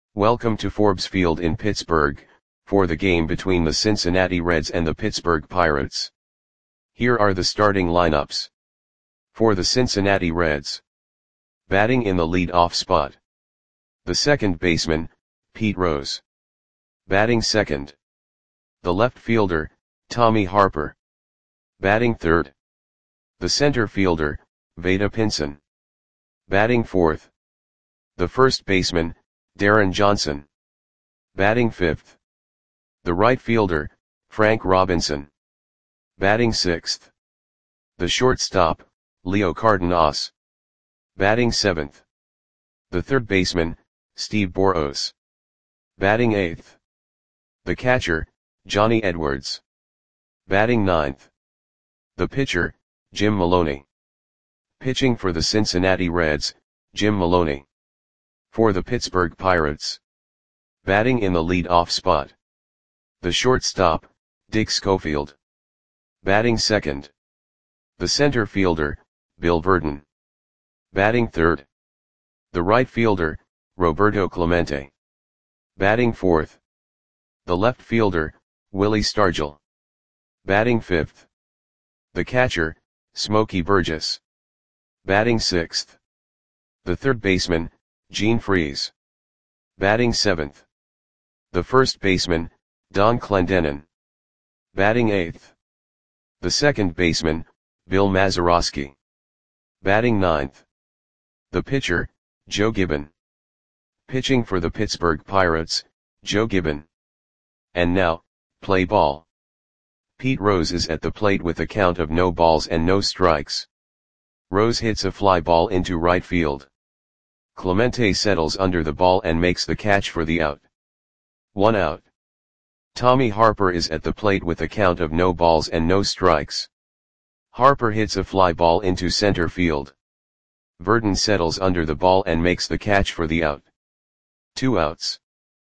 Welcome to Forbes Field in Pittsburgh, for the game between the Cincinnati Reds and the Pittsburgh Pirates. Here are the starting lineups. For the Cincinnati Reds. Batting in the lead-off spot. The second baseman, Pete Rose. Batting second. The left fielder, Tommy Harper. Batting third. The center fielder, Vada Pinson. Batting fourth. The first baseman, Darren Johnson. Batting fifth. The right fielder, Frank Robinson. Batting sixth. The shortstop, Leo Cardenas. Batting seventh. The third baseman, Steve Boros. Batting eighth. The catcher, Johnny Edwards. Batting ninth. The pitcher, Jim Maloney. Pitching for the Cincinnati Reds, Jim Maloney. For the Pittsburgh Pirates. Batting in the lead-off spot. The shortstop, Dick Schofield. Batting second. The center fielder, Bill Verdon. Batting third. The right fielder, Roberto Clemente. Batting fourth. The left fielder, Willie Stargell. Batting fifth. The catcher, Smokey Burgess. Batting sixth. The third baseman, Gene Freese. Batting seventh. The first baseman, Don Clendenon. Batting eighth. The second baseman, Bill Mazeroski. Batting ninth. The pitcher, Joe Gibbon. Pitching for the Pittsburgh Pirates, Joe Gibbon. And now, play ball. Pete Rose is at the plate with a count of no balls and no strikes. Rose hits a fly ball into right field. Clemente settles under the ball and makes the catch for the out. 1 out. Tommy Harper is at the plate with a count of no balls and no strikes. Harper hits a fly ball into center field. Verdon settles under the ball and makes the catch for the out. 2 outs.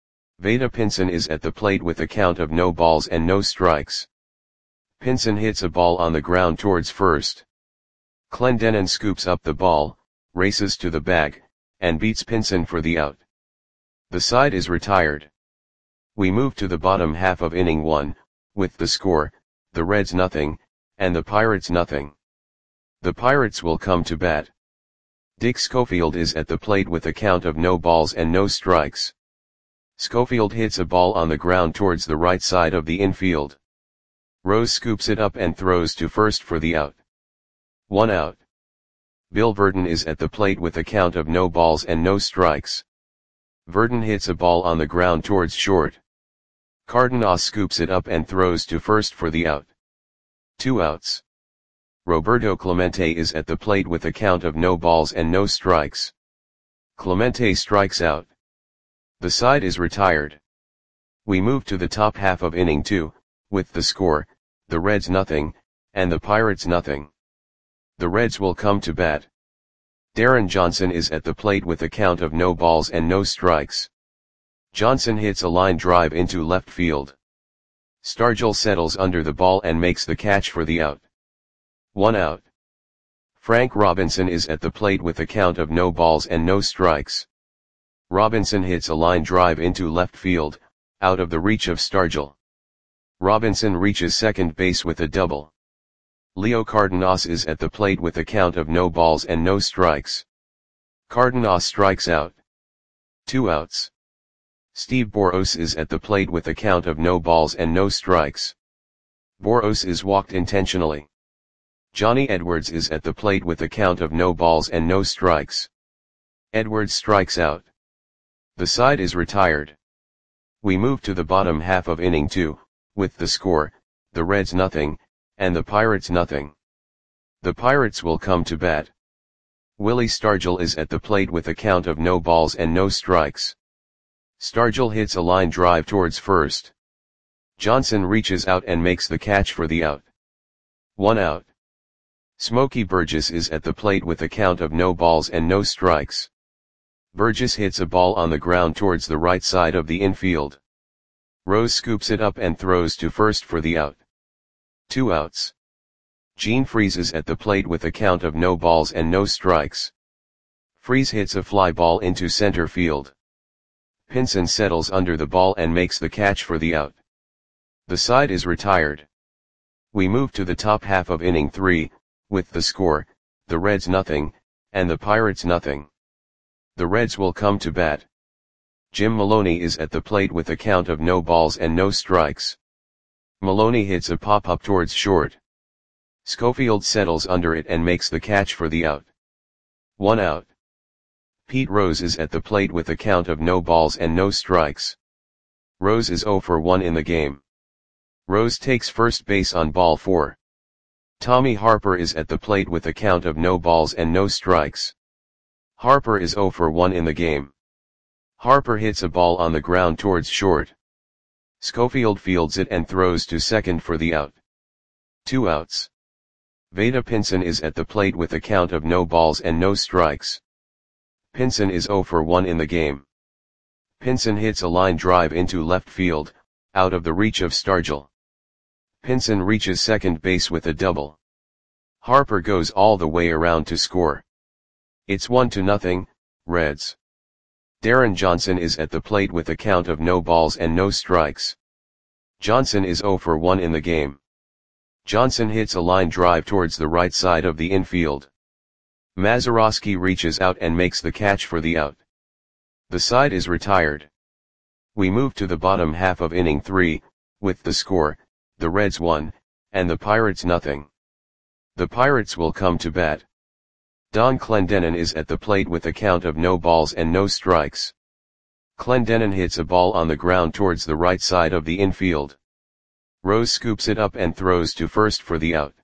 Vada Pinson is at the plate with a count of no balls and no strikes. Pinson hits a ball on the ground towards first. Clendenon scoops up the ball, races to the bag, and beats Pinson for the out. The side is retired. We move to the bottom half of inning 1, with the score, the Reds nothing, and the Pirates nothing. The Pirates will come to bat. Dick Schofield is at the plate with a count of no balls and no strikes. Schofield hits a ball on the ground towards the right side of the infield. Rose scoops it up and throws to first for the out. 1 out. Bill Verdon is at the plate with a count of no balls and no strikes. Verdon hits a ball on the ground towards short. Cardenas scoops it up and throws to first for the out. 2 outs. Roberto Clemente is at the plate with a count of no balls and no strikes. Clemente strikes out. The side is retired. We move to the top half of inning 2, with the score, the Reds nothing, and the Pirates nothing. The Reds will come to bat. Darren Johnson is at the plate with a count of no balls and no strikes. Johnson hits a line drive into left field. Stargell settles under the ball and makes the catch for the out. 1 out. Frank Robinson is at the plate with a count of no balls and no strikes. Robinson hits a line drive into left field, out of the reach of Stargell. Robinson reaches second base with a double. Leo Cardenas is at the plate with a count of no balls and no strikes. Cardenas strikes out. 2 outs. Steve Boros is at the plate with a count of no balls and no strikes. Boros is walked intentionally. Johnny Edwards is at the plate with a count of no balls and no strikes. Edwards strikes out. The side is retired. We move to the bottom half of inning 2, with the score, the Reds nothing, and the Pirates nothing. The Pirates will come to bat. Willie Stargell is at the plate with a count of no balls and no strikes. Stargell hits a line drive towards first. Johnson reaches out and makes the catch for the out. 1 out. Smokey Burgess is at the plate with a count of no balls and no strikes. Burgess hits a ball on the ground towards the right side of the infield. Rose scoops it up and throws to first for the out. 2 outs. Gene Freese is at the plate with a count of no balls and no strikes. Freese hits a fly ball into center field. Pinson settles under the ball and makes the catch for the out. The side is retired. We move to the top half of inning 3, with the score, the Reds nothing, and the Pirates nothing. The Reds will come to bat. Jim Maloney is at the plate with a count of no balls and no strikes. Maloney hits a pop-up towards short. Schofield settles under it and makes the catch for the out. 1 out. Pete Rose is at the plate with a count of no balls and no strikes. Rose is 0 for 1 in the game. Rose takes first base on ball 4. Tommy Harper is at the plate with a count of no balls and no strikes. Harper is 0 for 1 in the game. Harper hits a ball on the ground towards short. Schofield fields it and throws to second for the out. 2 outs. Vada Pinson is at the plate with a count of no balls and no strikes. Pinson is 0 for 1 in the game. Pinson hits a line drive into left field, out of the reach of Stargell. Pinson reaches second base with a double. Harper goes all the way around to score. It's 1-0, Reds. Darren Johnson is at the plate with a count of no balls and no strikes. Johnson is 0 for 1 in the game. Johnson hits a line drive towards the right side of the infield. Mazeroski reaches out and makes the catch for the out. The side is retired. We move to the bottom half of inning 3, with the score, the Reds 1, and the Pirates nothing. The Pirates will come to bat. Don Clendenon is at the plate with a count of no balls and no strikes. Clendenon hits a ball on the ground towards the right side of the infield. Rose scoops it up and throws to first for the out.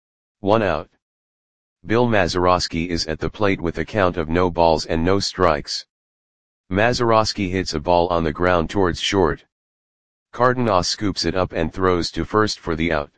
1 out. Bill Mazeroski is at the plate with a count of no balls and no strikes. Mazeroski hits a ball on the ground towards short. Cardenas scoops it up and throws to first for the out.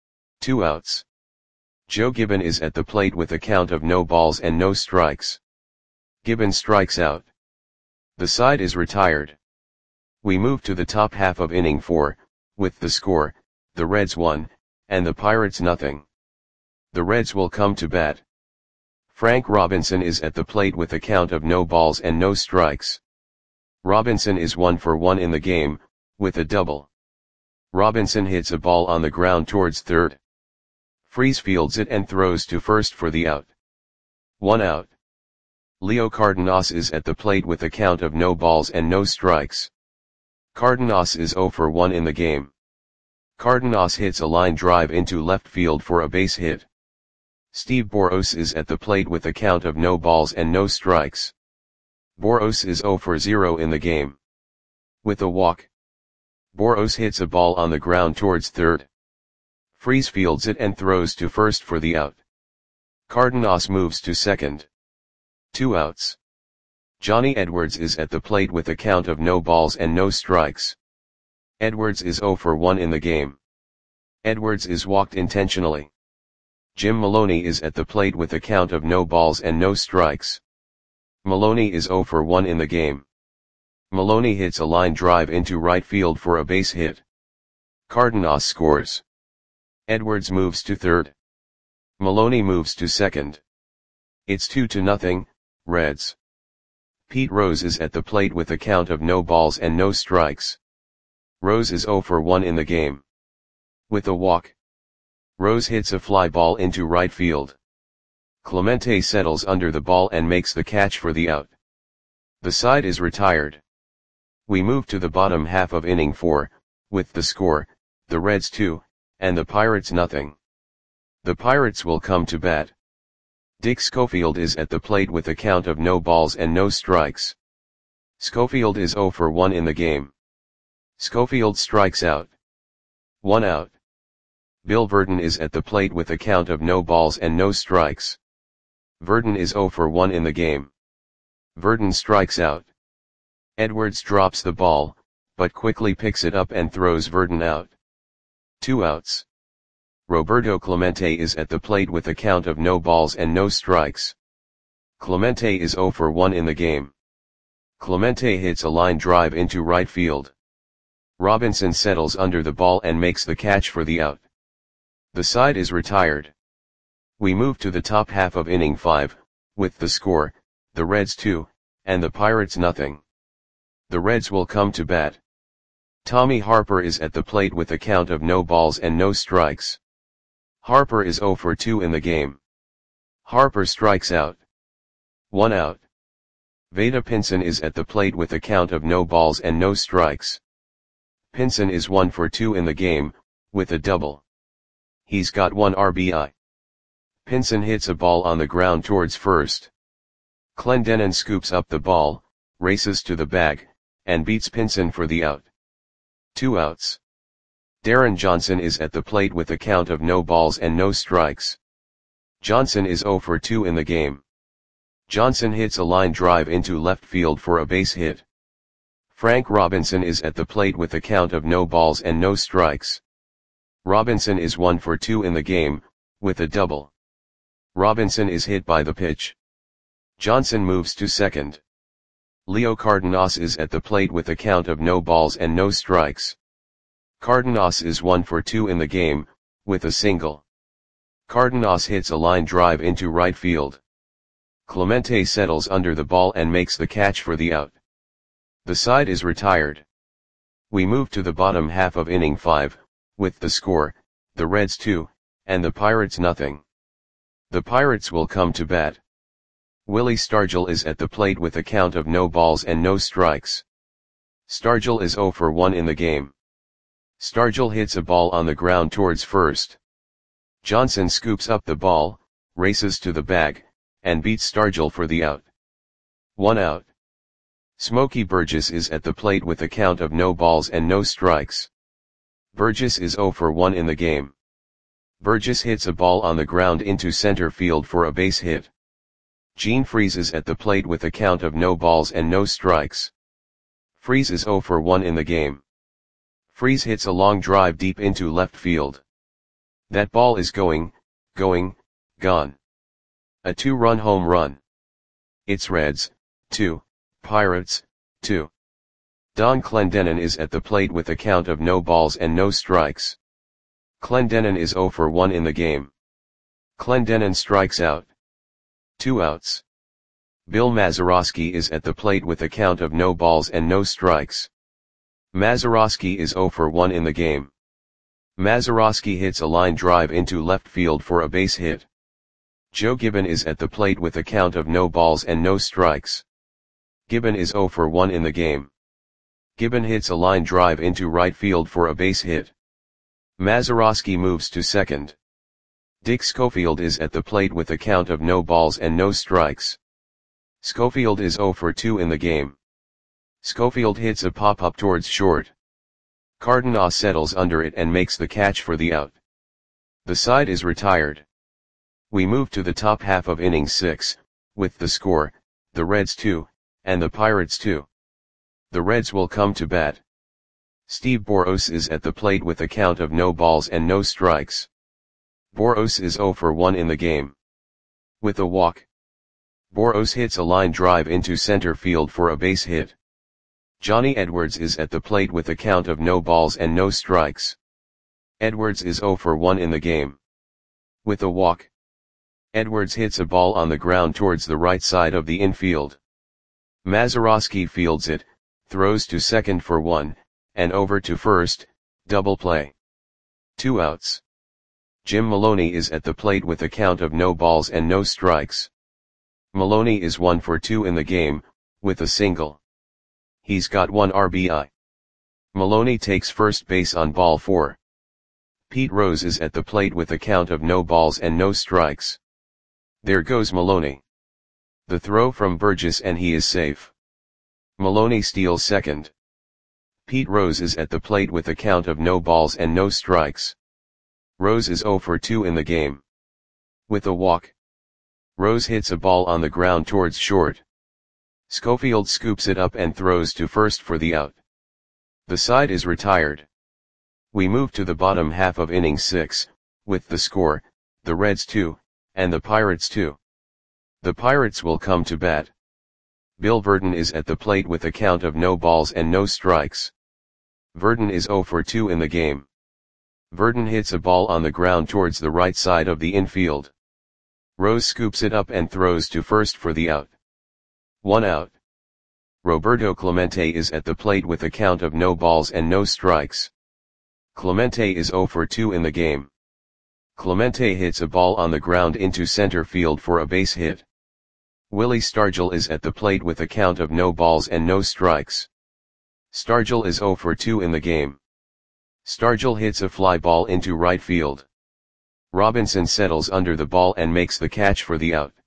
2 outs. Joe Gibbon is at the plate with a count of no balls and no strikes. Gibbon strikes out. The side is retired. We move to the top half of inning 4, with the score, the Reds 1, and the Pirates nothing. The Reds will come to bat. Frank Robinson is at the plate with a count of no balls and no strikes. Robinson is 1 for 1 in the game, with a double. Robinson hits a ball on the ground towards third. Freese fields it and throws to first for the out. 1 out. Leo Cardenas is at the plate with a count of no balls and no strikes. Cardenas is 0 for 1 in the game. Cardenas hits a line drive into left field for a base hit. Steve Boros is at the plate with a count of no balls and no strikes. Boros is 0 for 0 in the game. With a walk. Boros hits a ball on the ground towards third. Freese fields it and throws to first for the out. Cardenas moves to second. 2 outs. Johnny Edwards is at the plate with a count of no balls and no strikes. Edwards is 0 for 1 in the game. Edwards is walked intentionally. Jim Maloney is at the plate with a count of no balls and no strikes. Maloney is 0 for 1 in the game. Maloney hits a line drive into right field for a base hit. Cardenas scores. Edwards moves to third. Maloney moves to second. It's 2-0, Reds. Pete Rose is at the plate with a count of no balls and no strikes. Rose is 0 for 1 in the game. With a walk. Rose hits a fly ball into right field. Clemente settles under the ball and makes the catch for the out. The side is retired. We move to the bottom half of inning 4, with the score, the Reds 2, and the Pirates nothing. The Pirates will come to bat. Dick Schofield is at the plate with a count of no balls and no strikes. Schofield is 0 for 1 in the game. Schofield strikes out. 1 out. Bill Verdon is at the plate with a count of no balls and no strikes. Verdon is 0 for 1 in the game. Verdon strikes out. Edwards drops the ball, but quickly picks it up and throws Verdon out. 2 outs. Roberto Clemente is at the plate with a count of no balls and no strikes. Clemente is 0 for 1 in the game. Clemente hits a line drive into right field. Robinson settles under the ball and makes the catch for the out. The side is retired. We move to the top half of inning 5, with the score, the Reds 2, and the Pirates nothing. The Reds will come to bat. Tommy Harper is at the plate with a count of no balls and no strikes. Harper is 0 for 2 in the game. Harper strikes out. 1 out. Veda Pinson is at the plate with a count of no balls and no strikes. Pinson is 1 for 2 in the game, with a double. He's got 1 RBI. Pinson hits a ball on the ground towards first. Clendenon scoops up the ball, races to the bag, and beats Pinson for the out. 2 outs. Darren Johnson is at the plate with a count of no balls and no strikes. Johnson is 0 for 2 in the game. Johnson hits a line drive into left field for a base hit. Frank Robinson is at the plate with a count of no balls and no strikes. Robinson is 1 for 2 in the game, with a double. Robinson is hit by the pitch. Johnson moves to second. Leo Cardenas is at the plate with a count of no balls and no strikes. Cardenas is 1 for 2 in the game, with a single. Cardenas hits a line drive into right field. Clemente settles under the ball and makes the catch for the out. The side is retired. We move to the bottom half of inning 5, with the score, the Reds 2, and the Pirates nothing. The Pirates will come to bat. Willie Stargell is at the plate with a count of no balls and no strikes. Stargell is 0 for 1 in the game. Stargell hits a ball on the ground towards first. Johnson scoops up the ball, races to the bag, and beats Stargell for the out. 1 out. Smokey Burgess is at the plate with a count of no balls and no strikes. Burgess is 0 for 1 in the game. Burgess hits a ball on the ground into center field for a base hit. Gene Freese is at the plate with a count of no balls and no strikes. Freese is 0 for 1 in the game. Freese hits a long drive deep into left field. That ball is gone. A 2-run home run. It's Reds, 2, Pirates, 2. Don Clendenon is at the plate with a count of no balls and no strikes. Clendenon is 0 for 1 in the game. Clendenon strikes out. 2 outs. Bill Mazeroski is at the plate with a count of no balls and no strikes. Mazeroski is 0 for 1 in the game. Mazeroski hits a line drive into left field for a base hit. Joe Gibbon is at the plate with a count of no balls and no strikes. Gibbon is 0 for 1 in the game. Gibbon hits a line drive into right field for a base hit. Mazeroski moves to second. Dick Schofield is at the plate with a count of no balls and no strikes. Schofield is 0 for 2 in the game. Schofield hits a pop-up towards short. Cardenas settles under it and makes the catch for the out. The side is retired. We move to the top half of inning 6, with the score, the Reds 2, and the Pirates 2. The Reds will come to bat. Steve Boros is at the plate with a count of no balls and no strikes. Boros is 0 for 1 in the game. With a walk. Boros hits a line drive into center field for a base hit. Johnny Edwards is at the plate with a count of no balls and no strikes. Edwards is 0 for 1 in the game. With a walk. Edwards hits a ball on the ground towards the right side of the infield. Mazeroski fields it, throws to second for 1, and over to first, double play. 2 outs. Jim Maloney is at the plate with a count of no balls and no strikes. Maloney is 1 for 2 in the game, with a single. He's got 1 RBI. Maloney takes first base on ball 4. Pete Rose is at the plate with a count of no balls and no strikes. There goes Maloney. The throw from Burgess and he is safe. Maloney steals second. Pete Rose is at the plate with a count of no balls and no strikes. Rose is 0 for 2 in the game. With a walk. Rose hits a ball on the ground towards short. Schofield scoops it up and throws to first for the out. The side is retired. We move to the bottom half of inning 6, with the score, the Reds 2, and the Pirates 2. The Pirates will come to bat. Bill Verdon is at the plate with a count of no balls and no strikes. Verdon is 0 for 2 in the game. Verdon hits a ball on the ground towards the right side of the infield. Rose scoops it up and throws to first for the out. 1 out. Roberto Clemente is at the plate with a count of no balls and no strikes. Clemente is 0 for 2 in the game. Clemente hits a ball on the ground into center field for a base hit. Willie Stargell is at the plate with a count of no balls and no strikes. Stargell is 0 for 2 in the game. Stargell hits a fly ball into right field. Robinson settles under the ball and makes the catch for the out.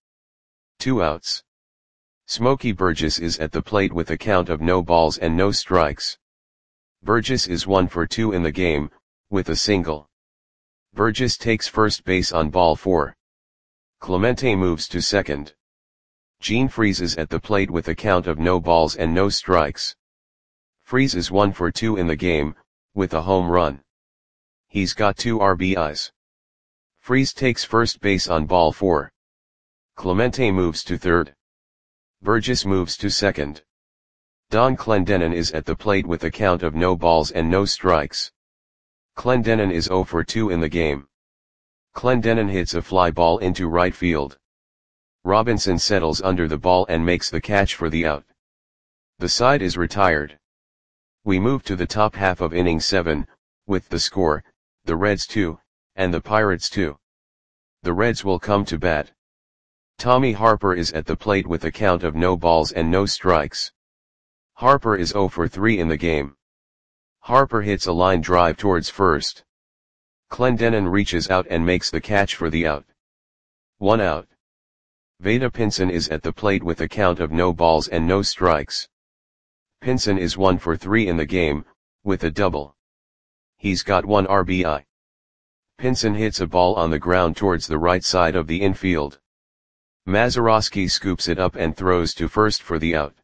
2 outs. Smokey Burgess is at the plate with a count of no balls and no strikes. Burgess is 1 for 2 in the game, with a single. Burgess takes first base on ball 4. Clemente moves to second. Gene Freese is at the plate with a count of no balls and no strikes. Freese is 1 for 2 in the game, with a home run. He's got 2 RBIs. Freese takes first base on ball 4. Clemente moves to third. Burgess moves to second. Don Clendenon is at the plate with a count of no balls and no strikes. Clendenon is 0 for 2 in the game. Clendenon hits a fly ball into right field. Robinson settles under the ball and makes the catch for the out. The side is retired. We move to the top half of inning 7, with the score, the Reds 2, and the Pirates 2. The Reds will come to bat. Tommy Harper is at the plate with a count of no balls and no strikes. Harper is 0 for 3 in the game. Harper hits a line drive towards first. Clendenon reaches out and makes the catch for the out. 1 out. Vada Pinson is at the plate with a count of no balls and no strikes. Pinson is 1 for 3 in the game, with a double. He's got 1 RBI. Pinson hits a ball on the ground towards the right side of the infield. Mazeroski scoops it up and throws to first for the out.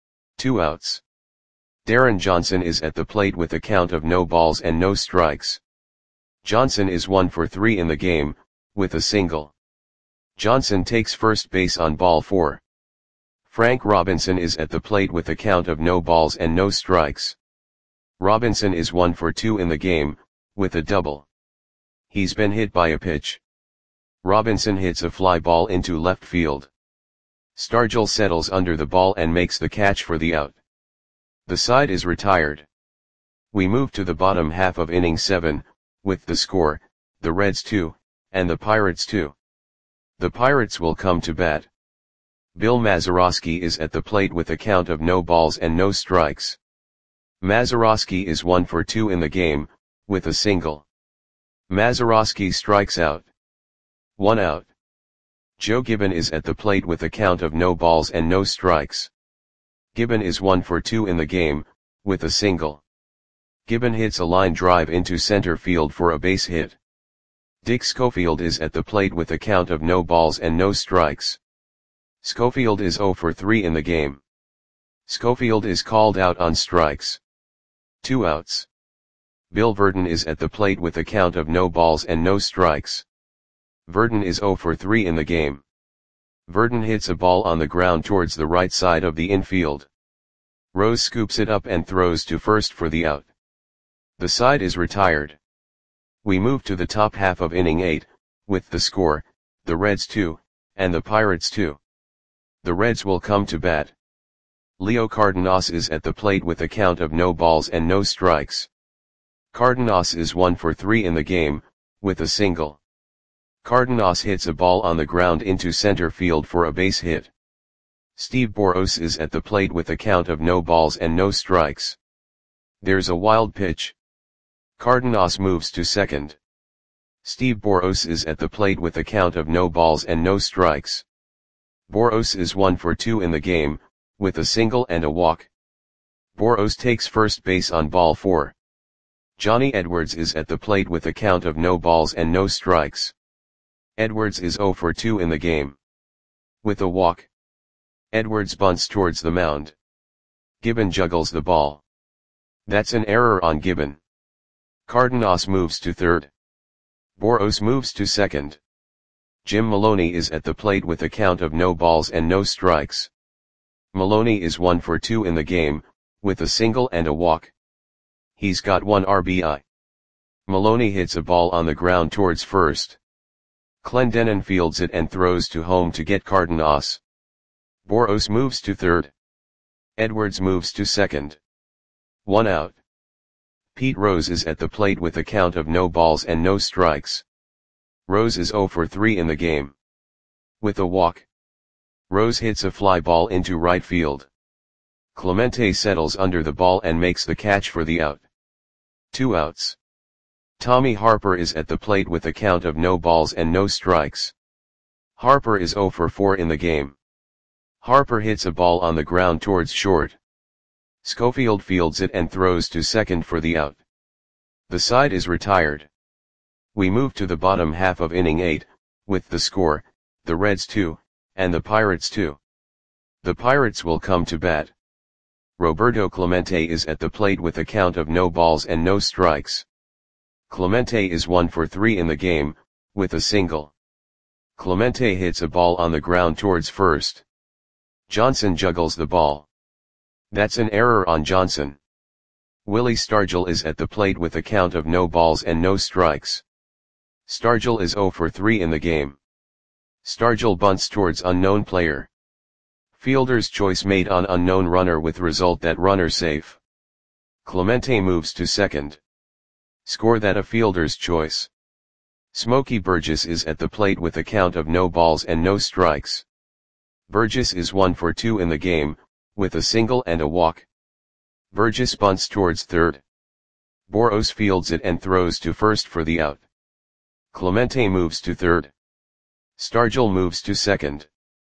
2 outs. Darren Johnson is at the plate with a count of no balls and no strikes. Johnson is 1 for 3 in the game, with a single. Johnson takes first base on ball 4. Frank Robinson is at the plate with a count of no balls and no strikes. Robinson is 1 for 2 in the game, with a double. He's been hit by a pitch. Robinson hits a fly ball into left field. Stargell settles under the ball and makes the catch for the out. The side is retired. We move to the bottom half of inning 7, with the score, the Reds 2, and the Pirates 2. The Pirates will come to bat. Bill Mazeroski is at the plate with a count of no balls and no strikes. Mazeroski is 1 for 2 in the game, with a single. Mazeroski strikes out. 1 out. Joe Gibbon is at the plate with a count of no balls and no strikes. Gibbon is 1 for 2 in the game, with a single. Gibbon hits a line drive into center field for a base hit. Dick Schofield is at the plate with a count of no balls and no strikes. Schofield is 0 for 3 in the game. Schofield is called out on strikes. 2 outs. Bill Verdon is at the plate with a count of no balls and no strikes. Verdon is 0 for 3 in the game. Verdon hits a ball on the ground towards the right side of the infield. Rose scoops it up and throws to first for the out. The side is retired. We move to the top half of inning 8, with the score, the Reds 2, and the Pirates 2. The Reds will come to bat. Leo Cardenas is at the plate with a count of no balls and no strikes. Cardenas is 1 for 3 in the game, with a single. Cardenas hits a ball on the ground into center field for a base hit. Steve Boros is at the plate with a count of no balls and no strikes. There's a wild pitch. Cardenas moves to second. Steve Boros is at the plate with a count of no balls and no strikes. Boros is 1 for 2 in the game, with a single and a walk. Boros takes first base on ball 4. Johnny Edwards is at the plate with a count of no balls and no strikes. Edwards is 0 for 2 in the game. With a walk. Edwards bunts towards the mound. Gibbon juggles the ball. That's an error on Gibbon. Cardenas moves to third. Boros moves to second. Jim Maloney is at the plate with a count of no balls and no strikes. Maloney is 1 for 2 in the game, with a single and a walk. He's got 1 RBI. Maloney hits a ball on the ground towards first. Clendenon fields it and throws to home to get Cardenas. Boros moves to third. Edwards moves to second. 1 out. Pete Rose is at the plate with a count of no balls and no strikes. Rose is 0 for 3 in the game. With a walk, Rose hits a fly ball into right field. Clemente settles under the ball and makes the catch for the out. 2 outs. Tommy Harper is at the plate with a count of no balls and no strikes. Harper is 0 for 4 in the game. Harper hits a ball on the ground towards short. Schofield fields it and throws to second for the out. The side is retired. We move to the bottom half of inning 8, with the score, the Reds 2, and the Pirates 2. The Pirates will come to bat. Roberto Clemente is at the plate with a count of no balls and no strikes. Clemente is 1 for 3 in the game, with a single. Clemente hits a ball on the ground towards first. Johnson juggles the ball. That's an error on Johnson. Willie Stargell is at the plate with a count of no balls and no strikes. Stargell is 0 for 3 in the game. Stargell bunts towards unknown player. Fielder's choice made on unknown runner with result that runner safe. Clemente moves to second. Score that a fielder's choice. Smokey Burgess is at the plate with a count of no balls and no strikes. Burgess is 1 for 2 in the game, with a single and a walk. Burgess bunts towards third. Boros fields it and throws to first for the out. Clemente moves to third. Stargell moves to second.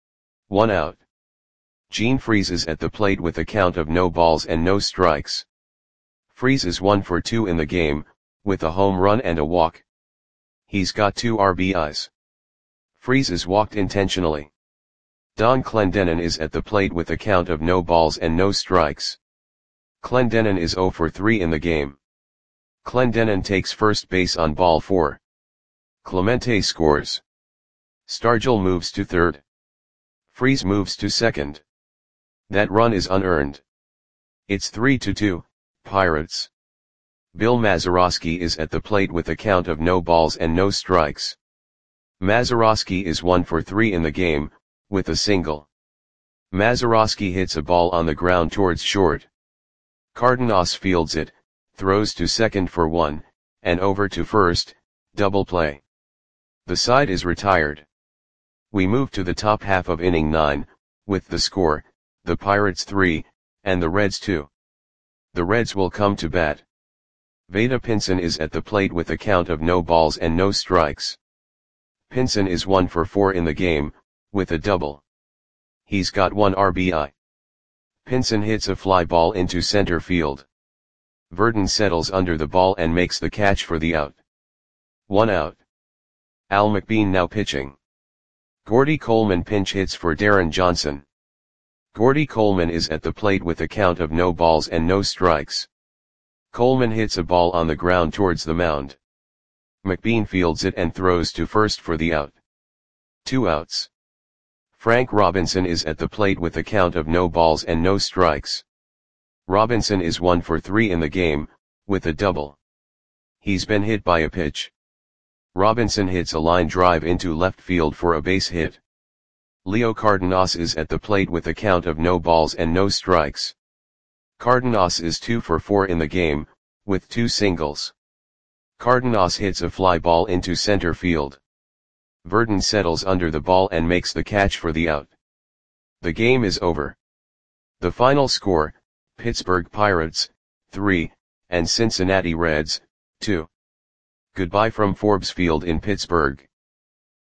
1 out. Gene Freese is at the plate with a count of no balls and no strikes. Freese is 1 for 2 in the game, with a home run and a walk. He's got 2 RBIs. Freese is walked intentionally. Don Clendenon is at the plate with a count of no balls and no strikes. Clendenon is 0 for 3 in the game. Clendenon takes first base on ball 4. Clemente scores. Stargell moves to third. Freese moves to second. That run is unearned. It's 3-2, Pirates. Bill Mazeroski is at the plate with a count of no balls and no strikes. Mazeroski is 1 for 3 in the game, with a single. Mazeroski hits a ball on the ground towards short. Cardenas fields it, throws to second for 1, and over to first, double play. The side is retired. We move to the top half of inning 9, with the score, the Pirates 3, and the Reds 2. The Reds will come to bat. Vada Pinson is at the plate with a count of no balls and no strikes. Pinson is 1 for 4 in the game, with a double. He's got 1 RBI. Pinson hits a fly ball into center field. Verdon settles under the ball and makes the catch for the out. 1 out. Al McBean now pitching. Gordy Coleman pinch hits for Darren Johnson. Gordy Coleman is at the plate with a count of no balls and no strikes. Coleman hits a ball on the ground towards the mound. McBean fields it and throws to first for the out. 2 outs. Frank Robinson is at the plate with a count of no balls and no strikes. Robinson is 1 for 3 in the game, with a double. He's been hit by a pitch. Robinson hits a line drive into left field for a base hit. Leo Cardenas is at the plate with a count of no balls and no strikes. Cardenas is 2 for 4 in the game, with 2 singles. Cardenas hits a fly ball into center field. Verdon settles under the ball and makes the catch for the out. The game is over. The final score, Pittsburgh Pirates, 3, and Cincinnati Reds, 2. Goodbye from Forbes Field in Pittsburgh.